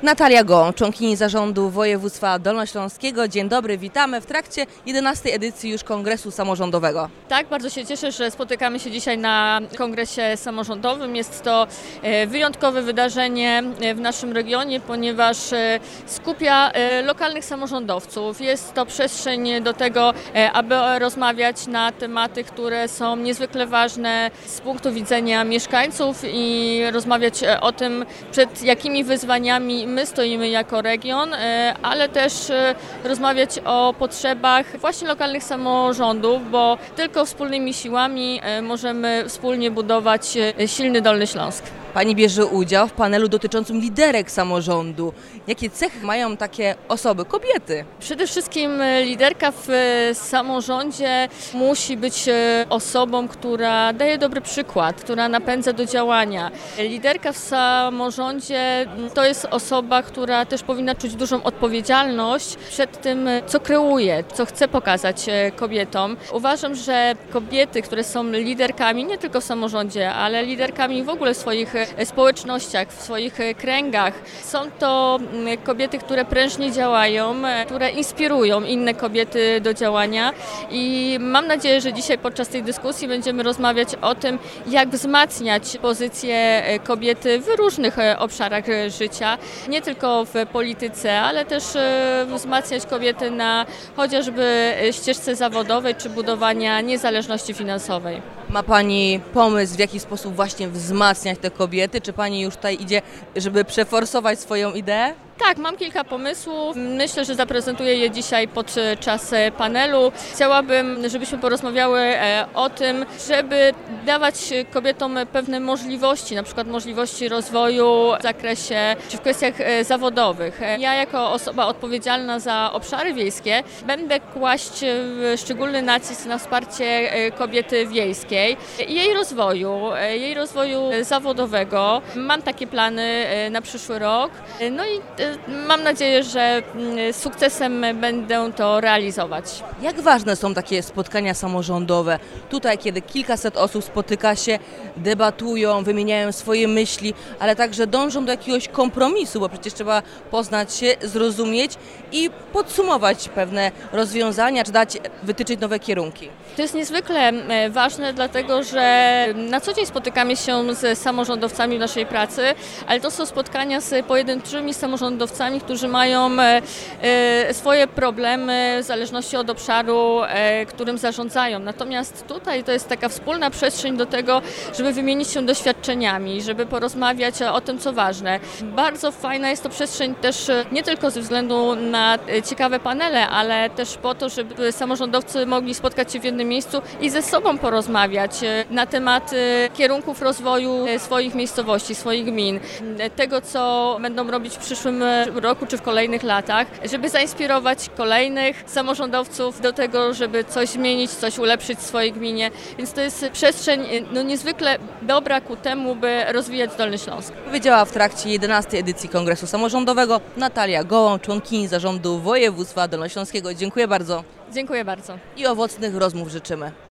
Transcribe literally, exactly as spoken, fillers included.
Natalia Gołąb, członkini Zarządu Województwa Dolnośląskiego. Dzień dobry, witamy w trakcie jedenastej edycji już Kongresu Samorządowego. Tak, bardzo się cieszę, że spotykamy się dzisiaj na Kongresie Samorządowym. Jest to wyjątkowe wydarzenie w naszym regionie, ponieważ skupia lokalnych samorządowców. Jest to przestrzeń do tego, aby rozmawiać na tematy, które są niezwykle ważne z punktu widzenia mieszkańców i rozmawiać o tym, przed jakimi wyzwaniami my stoimy jako region, ale też rozmawiać o potrzebach właśnie lokalnych samorządów, bo tylko wspólnymi siłami możemy wspólnie budować silny Dolny Śląsk. Pani bierze udział w panelu dotyczącym liderek samorządu. Jakie cechy mają takie osoby, kobiety? Przede wszystkim liderka w samorządzie musi być osobą, która daje dobry przykład, która napędza do działania. Liderka w samorządzie to jest osoba, która też powinna czuć dużą odpowiedzialność przed tym, co kreuje, co chce pokazać kobietom. Uważam, że kobiety, które są liderkami nie tylko w samorządzie, ale liderkami w ogóle w swoich społecznościach, w swoich kręgach. Są to kobiety, które prężnie działają, które inspirują inne kobiety do działania i mam nadzieję, że dzisiaj podczas tej dyskusji będziemy rozmawiać o tym, jak wzmacniać pozycję kobiety w różnych obszarach życia, nie tylko w polityce, ale też wzmacniać kobiety na chociażby ścieżce zawodowej czy budowania niezależności finansowej. Ma Pani pomysł, w jaki sposób właśnie wzmacniać te kobiety? Czy Pani już tutaj idzie, żeby przeforsować swoją ideę? Tak, mam kilka pomysłów. Myślę, że zaprezentuję je dzisiaj podczas panelu. Chciałabym, żebyśmy porozmawiały o tym, żeby dawać kobietom pewne możliwości, na przykład możliwości rozwoju w zakresie czy w kwestiach zawodowych. Ja jako osoba odpowiedzialna za obszary wiejskie będę kłaść szczególny nacisk na wsparcie kobiety wiejskiej i jej rozwoju, jej rozwoju zawodowego. Mam takie plany na przyszły rok. No i mam nadzieję, że z sukcesem będę to realizować. Jak ważne są takie spotkania samorządowe? Tutaj, kiedy kilkaset osób spotyka się, debatują, wymieniają swoje myśli, ale także dążą do jakiegoś kompromisu, bo przecież trzeba poznać się, zrozumieć i podsumować pewne rozwiązania, czy dać, wytyczyć nowe kierunki. To jest niezwykle ważne, dlatego że na co dzień spotykamy się z samorządowcami w naszej pracy, ale to są spotkania z pojedynczymi samorządowcami, którzy mają swoje problemy w zależności od obszaru, którym zarządzają. Natomiast tutaj to jest taka wspólna przestrzeń do tego, żeby wymienić się doświadczeniami, żeby porozmawiać o tym, co ważne. Bardzo fajna jest to przestrzeń też nie tylko ze względu na ciekawe panele, ale też po to, żeby samorządowcy mogli spotkać się w jednym miejscu i ze sobą porozmawiać na temat kierunków rozwoju swoich miejscowości, swoich gmin, tego, co będą robić w przyszłym roku czy w kolejnych latach, żeby zainspirować kolejnych samorządowców do tego, żeby coś zmienić, coś ulepszyć w swojej gminie. Więc to jest przestrzeń no, niezwykle dobra ku temu, by rozwijać Dolny Śląsk. Powiedziała w trakcie jedenastej edycji Kongresu Samorządowego Natalia Gołąb, członkini Zarządu Województwa Dolnośląskiego. Dziękuję bardzo. Dziękuję bardzo. I owocnych rozmów życzymy.